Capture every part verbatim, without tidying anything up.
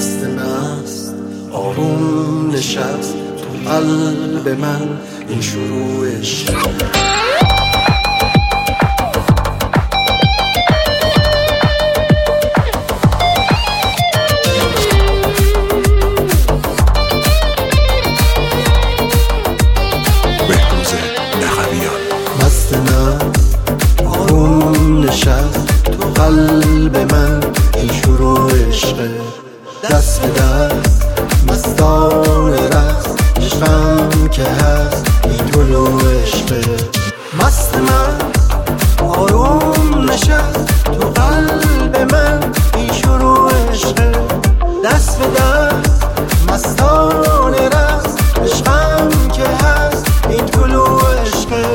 مست مست آروم نشست تو قلب من این شروعش. مست مست آروم نشست تو قلب من این شروع عشقه. دست به دست مستان رقص عشقم که هست این طلوع عشقه. مست مست آروم نشست تو قلب من این شروع عشقه. دست به دست مستان رقص عشقم که هست این طلوع عشقه.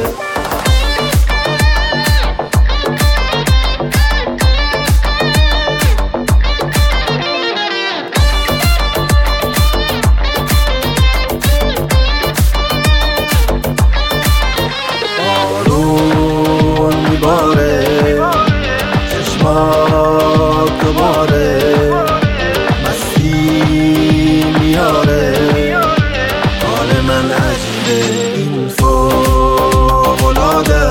چشمات دوباره مستی میاره. حال من عجیبه این فوق‌العاده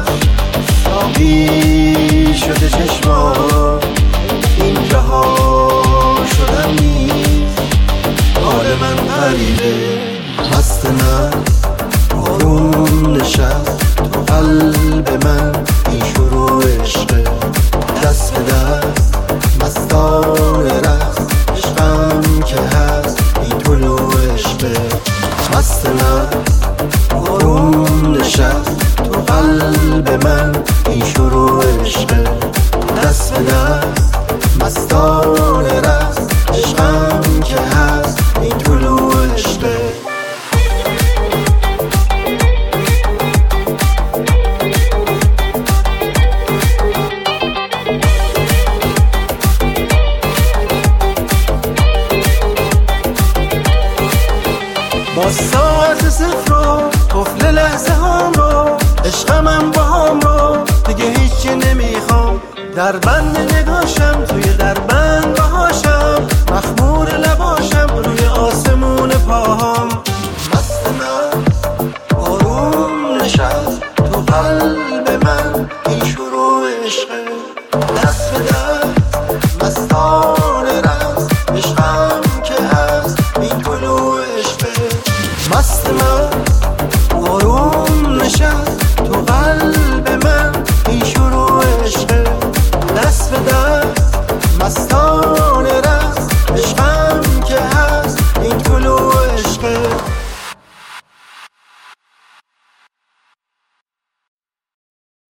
ساقی شده چشمات این رها شدن نیست. حال من غریبه مست من آروم نشست تو قلب من این شروع عشقه. دست به دست مستان رقص عشقم که هست این طلوع عشقه. مست من آروم نشست تو قلب من این شروع عشقه. دست به دست مستان رقص عشقم که هست این طلوع عشقه. با ساعت صفر رو قفل لحظه هم رو عشقم هم با هم رو دیگه هیچی نمیخوام. در بند نگاشم توی در بند